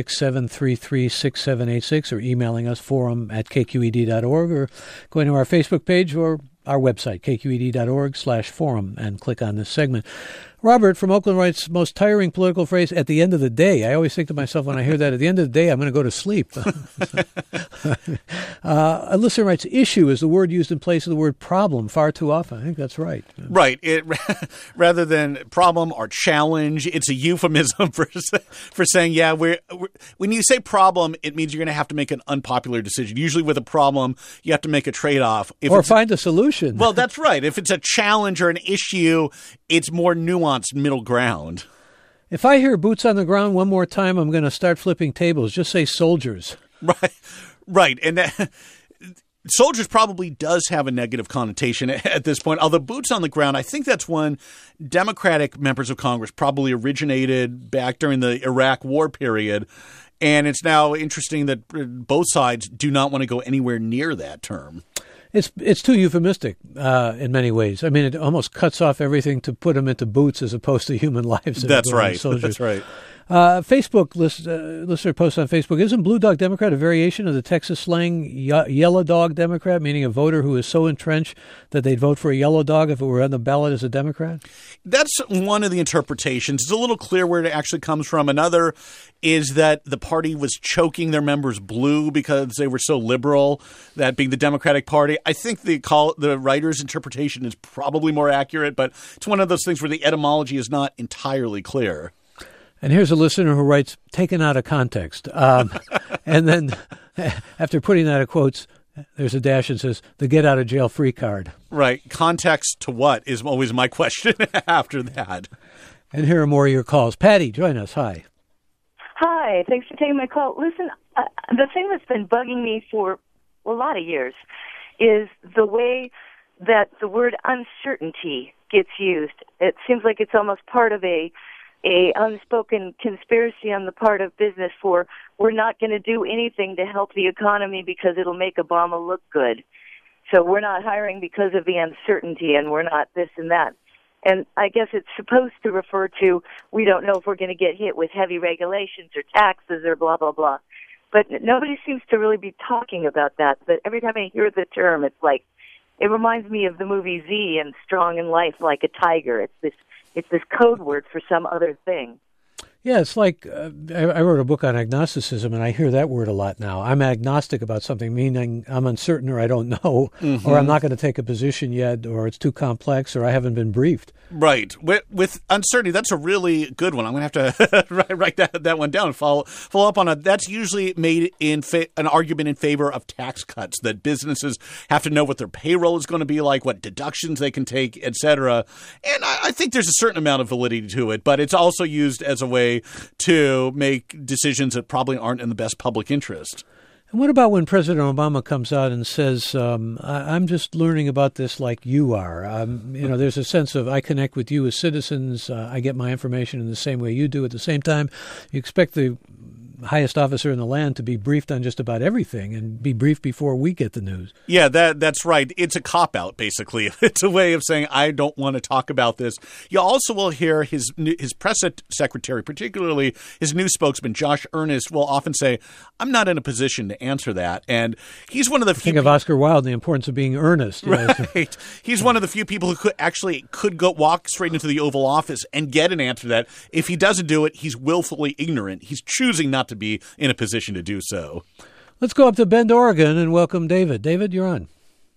866-733-6786 or emailing us forum@kqed.org or going to our Facebook page or our website, kqed.org/forum, and click on this segment. Robert from Oakland writes, most tiring political phrase, at the end of the day. I always think to myself when I hear that, at the end of the day, I'm going to go to sleep. A listener writes, issue is the word used in place of the word problem far too often. I think that's right. Right. Rather than problem or challenge, it's a euphemism for saying, yeah, when you say problem, it means you're going to have to make an unpopular decision. Usually with a problem, you have to make a trade-off. Or find a solution. Well, that's right. If it's a challenge or an issue, it's more nuanced middle ground. If I hear boots on the ground one more time, I'm going to start flipping tables. Just say soldiers. Right. And soldiers probably does have a negative connotation at this point. Although boots on the ground, I think that's when Democratic members of Congress probably originated back during the Iraq War period. And it's now interesting that both sides do not want to go anywhere near that term. It's too euphemistic in many ways. I mean, it almost cuts off everything to put them into boots as opposed to human lives. That's right. That's right. Facebook listener posts on Facebook, isn't Blue Dog Democrat a variation of the Texas slang Yellow Dog Democrat, meaning a voter who is so entrenched that they'd vote for a yellow dog if it were on the ballot as a Democrat? That's one of the interpretations. It's a little clear where it actually comes from. Another is that the party was choking their members blue because they were so liberal, that being the Democratic Party. I think the writer's interpretation is probably more accurate, but it's one of those things where the etymology is not entirely clear. And here's a listener who writes, taken out of context. And then after putting that in quotes, there's a dash and says, the get out of jail free card. Right. Context to what is always my question after that. And here are more of your calls. Patty, join us. Hi. Hi. Thanks for taking my call. Listen, the thing that's been bugging me for a lot of years is the way that the word uncertainty gets used. It seems like it's almost part of a unspoken conspiracy on the part of business for we're not going to do anything to help the economy because it'll make Obama look good. So we're not hiring because of the uncertainty, and we're not this and that. And I guess it's supposed to refer to we don't know if we're going to get hit with heavy regulations or taxes or blah, blah, blah. But nobody seems to really be talking about that. But every time I hear the term, it's like it reminds me of the movie Z and Strong in Life Like a Tiger. It's this code word for some other thing. Yeah, it's like I wrote a book on agnosticism, and I hear that word a lot now. I'm agnostic about something, meaning I'm uncertain or I don't know, or I'm not going to take a position yet, or it's too complex, or I haven't been briefed. Right. With uncertainty, that's a really good one. I'm going to have to write that one down and follow up on it. That's usually made in an argument in favor of tax cuts, that businesses have to know what their payroll is going to be like, what deductions they can take, et cetera. And I think there's a certain amount of validity to it, but it's also used as a way to make decisions that probably aren't in the best public interest. And what about when President Obama comes out and says, I'm just learning about this like you are? There's a sense of I connect with you as citizens. I get my information in the same way you do. At the same time, you expect the highest officer in the land to be briefed on just about everything and be briefed before we get the news. Yeah, that's right. It's a cop-out, basically. It's a way of saying, I don't want to talk about this. You also will hear his press secretary, particularly his news spokesman, Josh Earnest, will often say, I'm not in a position to answer that. And he's one of the few... Think of Oscar Wilde and the importance of being earnest. Right. He's one of the few people who could go walk straight into the Oval Office and get an answer to that. If he doesn't do it, he's willfully ignorant. He's choosing not to be in a position to do so. Let's go up to Bend, Oregon, and welcome David. David, you're on.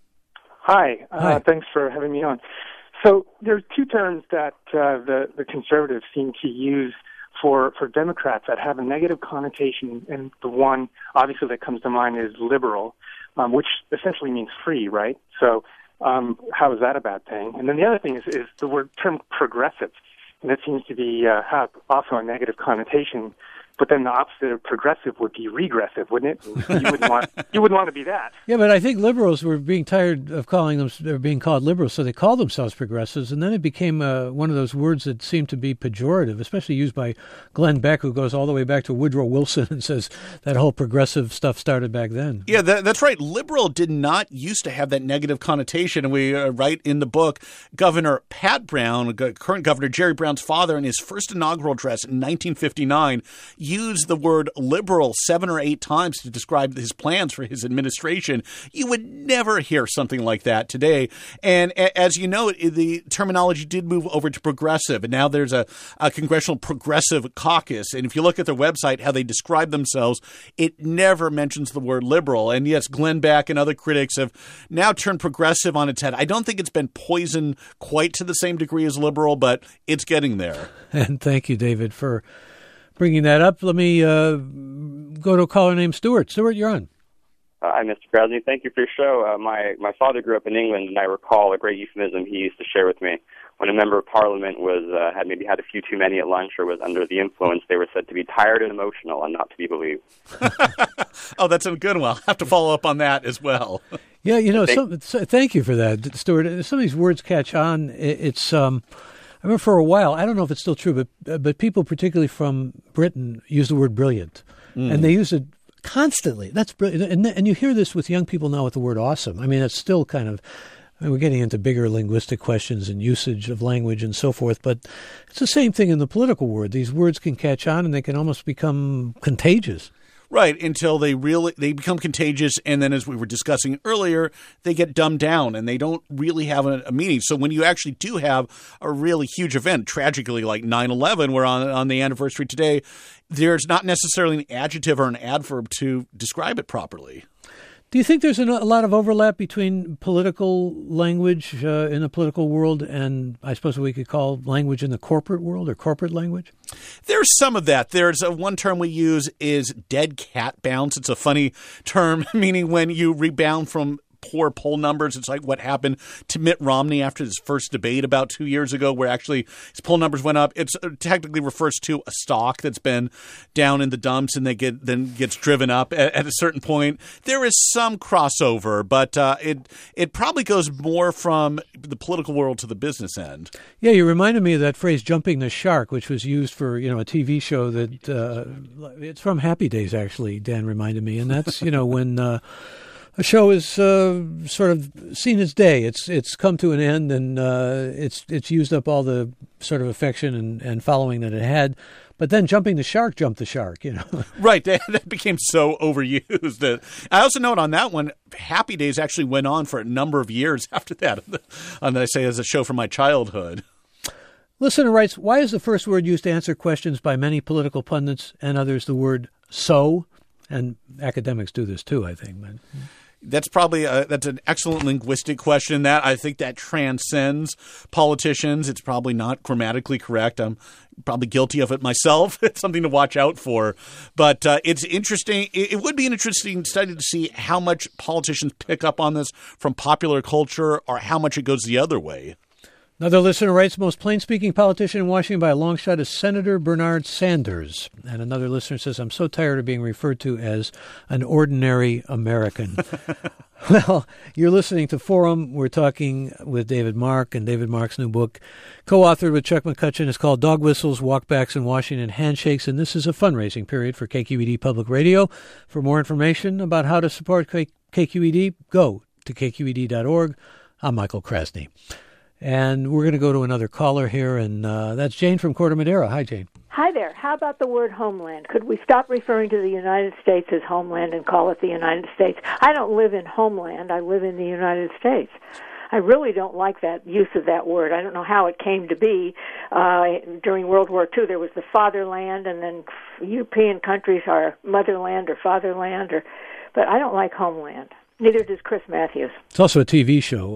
Hi. Thanks for having me on. So there's two terms that the conservatives seem to use for Democrats that have a negative connotation, and the one obviously that comes to mind is liberal, which essentially means free, right? So how is that a bad thing? And then the other thing is the term progressive, and that seems to be have also a negative connotation. But then the opposite of progressive would be regressive, wouldn't it? You wouldn't want to be that. Yeah, but I think liberals were being tired of being called liberals, so they called themselves progressives, and then it became one of those words that seemed to be pejorative, especially used by Glenn Beck, who goes all the way back to Woodrow Wilson and says that whole progressive stuff started back then. Yeah, that's right. Liberal did not used to have that negative connotation, and we write in the book, Governor Pat Brown, current Governor Jerry Brown's father, in his first inaugural address in 1959, used the word liberal 7 or 8 times to describe his plans for his administration. You would never hear something like that today. And as you know, the terminology did move over to progressive, and now there's a Congressional Progressive Caucus. And if you look at their website, how they describe themselves, it never mentions the word liberal. And yes, Glenn Beck and other critics have now turned progressive on its head. I don't think it's been poisoned quite to the same degree as liberal, but it's getting there. And thank you, David, for bringing that up. Let me go to a caller named Stuart. Stuart, you're on. Hi, Mr. Krasny. Thank you for your show. My father grew up in England, and I recall a great euphemism he used to share with me. When a member of Parliament had maybe had a few too many at lunch or was under the influence, they were said to be tired and emotional and not to be believed. Oh, that's a good one. I'll have to follow up on that as well. Yeah, thank you for that, Stuart. Some of these words catch on. It's I remember for a while, I don't know if it's still true, but people, particularly from Britain, use the word brilliant. And they use it constantly. That's brilliant. And you hear this with young people now with the word awesome. I mean, it's still kind of, we're getting into bigger linguistic questions and usage of language and so forth, but it's the same thing in the political world. These words can catch on and they can almost become contagious. Right, until they become contagious, and then as we were discussing earlier, they get dumbed down and they don't really have a meaning. So when you actually do have a really huge event, tragically like 9/11, we're on the anniversary today, there's not necessarily an adjective or an adverb to describe it properly. Do you think there's a lot of overlap between political language in the political world and I suppose what we could call language in the corporate world or corporate language? There's some of that. There's one term we use is dead cat bounce. It's a funny term, meaning when you rebound from poor poll numbers. It's like what happened to Mitt Romney after his first debate about 2 years ago, where actually his poll numbers went up. It technically refers to a stock that's been down in the dumps and then gets driven up at a certain point. There is some crossover, but it probably goes more from the political world to the business end. Yeah, you reminded me of that phrase "jumping the shark," which was used for a TV show that it's from Happy Days. Actually, Dan reminded me, and that's when. A show is sort of seen its day. It's come to an end, and it's used up all the sort of affection and following that it had. But then jumped the shark. Right, that became so overused. I also note on that one, Happy Days actually went on for a number of years after that. And I say as a show from my childhood. Listener writes, why is the first word used to answer questions by many political pundits and others the word so? And academics do this too, I think. That's probably that's an excellent linguistic question. I think that transcends politicians. It's probably not grammatically correct. I'm probably guilty of it myself. It's something to watch out for. But it's interesting. It would be an interesting study to see how much politicians pick up on this from popular culture or how much it goes the other way. Another listener writes, most plain-speaking politician in Washington by a long shot is Senator Bernard Sanders. And another listener says, I'm so tired of being referred to as an ordinary American. Well, you're listening to Forum. We're talking with David Mark, and David Mark's new book, co-authored with Chuck McCutcheon, is called Dog Whistles, Walkbacks in Washington, Handshakes. And this is a fundraising period for KQED Public Radio. For more information about how to support KQED, go to kqed.org. I'm Michael Krasny. And we're going to go to another caller here, and that's Jane from Corte Madera. Hi, Jane. Hi there. How about the word homeland? Could we stop referring to the United States as homeland and call it the United States? I don't live in homeland. I live in the United States. I really don't like that use of that word. I don't know how it came to be. During World War II, there was the fatherland, and then European countries are motherland or fatherland, but I don't like homeland. Neither does Chris Matthews. It's also a TV show.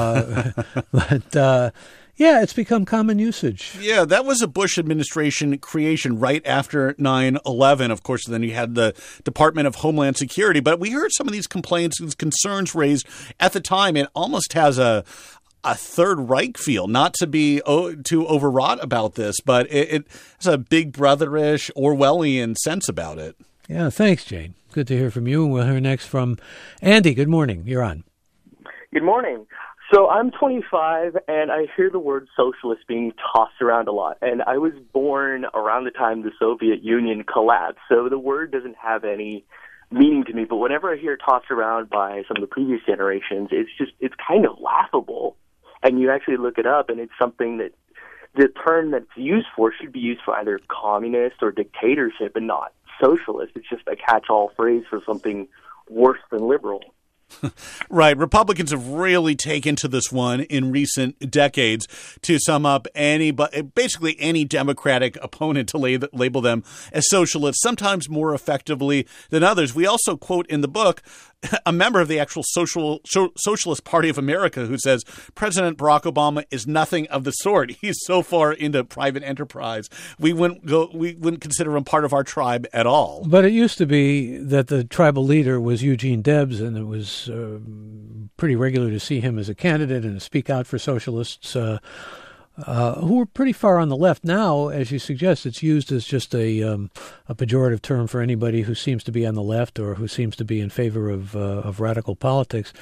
But it's become common usage. Yeah, that was a Bush administration creation right after 9/11. Of course, then you had the Department of Homeland Security. But we heard some of these complaints and concerns raised at the time. It almost has a Third Reich feel, not to be too overwrought about this, but it has a Big Brother-ish, Orwellian sense about it. Yeah, thanks, Jane. Good to hear from you. We'll hear next from Andy. Good morning. You're on. Good morning. So I'm 25, and I hear the word socialist being tossed around a lot. And I was born around the time the Soviet Union collapsed, so the word doesn't have any meaning to me. But whenever I hear it tossed around by some of the previous generations, it's kind of laughable. And you actually look it up, and it's something that the term that's used for should be used for either communist or dictatorship and not socialist. It's just a catch-all phrase for something worse than liberal. Right. Republicans have really taken to this one in recent decades to sum up basically any Democratic opponent to label them as socialists, sometimes more effectively than others. We also quote in the book a member of the actual Socialist Party of America who says President Barack Obama is nothing of the sort. He's so far into private enterprise. We wouldn't consider him part of our tribe at all. But it used to be that the tribal leader was Eugene Debs, and it was pretty regular to see him as a candidate and to speak out for socialists who were pretty far on the left. Now, as you suggest, it's used as just a pejorative term for anybody who seems to be on the left or who seems to be in favor of radical politics.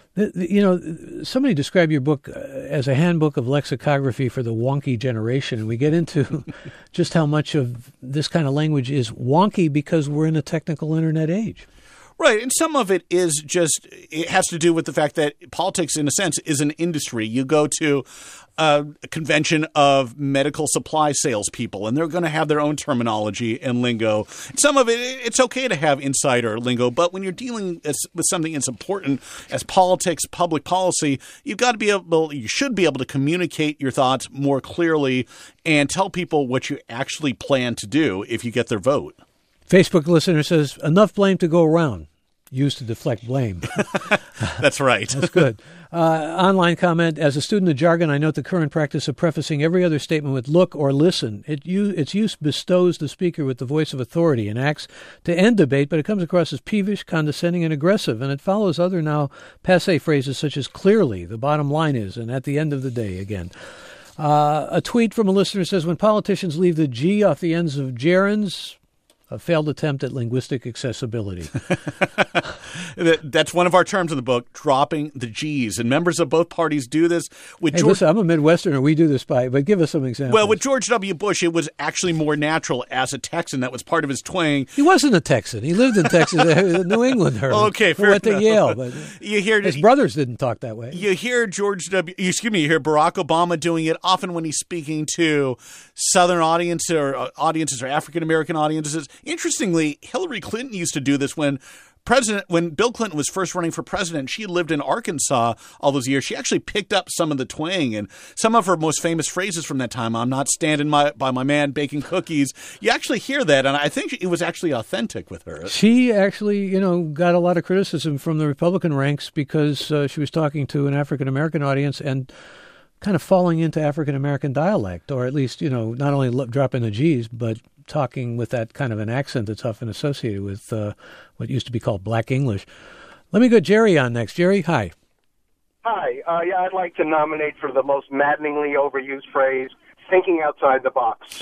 Somebody described your book as a handbook of lexicography for the wonky generation, and we get into just how much of this kind of language is wonky because we're in a technical internet age. Right, and some of it is just, it has to do with the fact that politics, in a sense, is an industry. You go to a convention of medical supply salespeople, and they're going to have their own terminology and lingo. Some of it, it's okay to have insider lingo, but when you're dealing with something as important as politics, public policy, you should be able to communicate your thoughts more clearly and tell people what you actually plan to do if you get their vote. Facebook listener says, enough blame to go around. Used to deflect blame. That's right. That's good. Online comment, as a student of jargon, I note the current practice of prefacing every other statement with look or listen. Its use bestows the speaker with the voice of authority and acts to end debate, but it comes across as peevish, condescending, and aggressive, and it follows other now passé phrases such as clearly, the bottom line is, and at the end of the day again. A tweet from a listener says, when politicians leave the G off the ends of gerunds, a failed attempt at linguistic accessibility. That's one of our terms in the book, dropping the G's. And members of both parties do this. Listen, I'm a Midwesterner. We do this but give us some examples. Well, with George W. Bush, it was actually more natural as a Texan. That was part of his twang. He wasn't a Texan. He lived in Texas, New England. Okay, fair went to Yale. But his brothers didn't talk that way. You hear you hear Barack Obama doing it often when he's speaking to Southern audiences or African-American audiences. Interestingly, Hillary Clinton used to do this when Bill Clinton was first running for president. She lived in Arkansas all those years. She actually picked up some of the twang and some of her most famous phrases from that time. I'm not standing by my man baking cookies. You actually hear that, and I think it was actually authentic with her. She actually, got a lot of criticism from the Republican ranks because she was talking to an African-American audience and kind of falling into African-American dialect, or at least, not only dropping the G's, but talking with that kind of an accent that's often associated with what used to be called Black English. Let me go Jerry on next. Jerry, hi. Hi. I'd like to nominate for the most maddeningly overused phrase, thinking outside the box.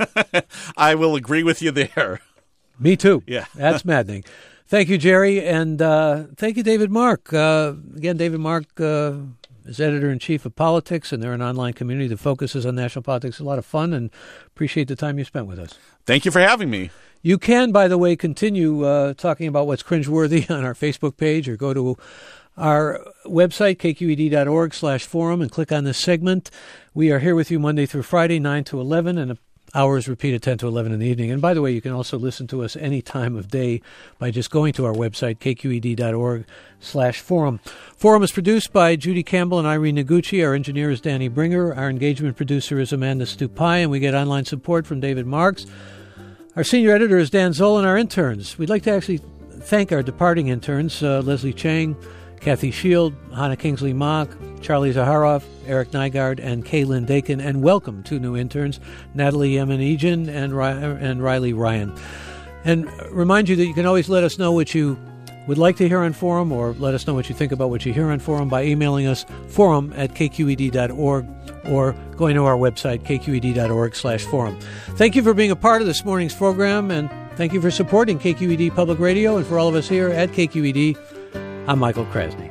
I will agree with you there. Me too. Yeah. That's maddening. Thank you, Jerry, and thank you, David Mark. Again, David Mark is editor-in-chief of Politics, and they're an online community that focuses on national politics. A lot of fun, and appreciate the time you spent with us. Thank you for having me. You can, by the way, continue talking about what's cringeworthy on our Facebook page, or go to our website, kqed.org/forum, and click on this segment. We are here with you Monday through Friday, 9 to 11, and hours repeated 10 to 11 in the evening. And by the way, you can also listen to us any time of day by just going to our website, kqed.org/forum. Forum is produced by Judy Campbell and Irene Noguchi. Our engineer is Danny Bringer. Our engagement producer is Amanda Stupai, and we get online support from David Marks. Our senior editor is Dan Zoll, and our interns. We'd like to actually thank our departing interns, Leslie Chang, Kathy Shield, Hannah Kingsley Mock, Charlie Zaharoff, Eric Nygaard, and Kaylin Dakin, and welcome two new interns, Natalie Yemen-Egan and Riley Ryan. And remind you that you can always let us know what you would like to hear on Forum, or let us know what you think about what you hear on Forum by emailing us forum@kqed.org or going to our website, kqed.org/forum. Thank you for being a part of this morning's program, and thank you for supporting KQED Public Radio. And for all of us here at KQED, I'm Michael Krasny.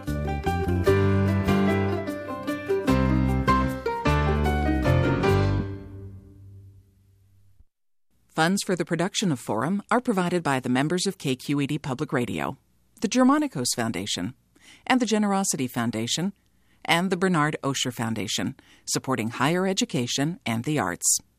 Funds for the production of Forum are provided by the members of KQED Public Radio, the Germanicos Foundation, and the Generosity Foundation, and the Bernard Osher Foundation, supporting higher education and the arts.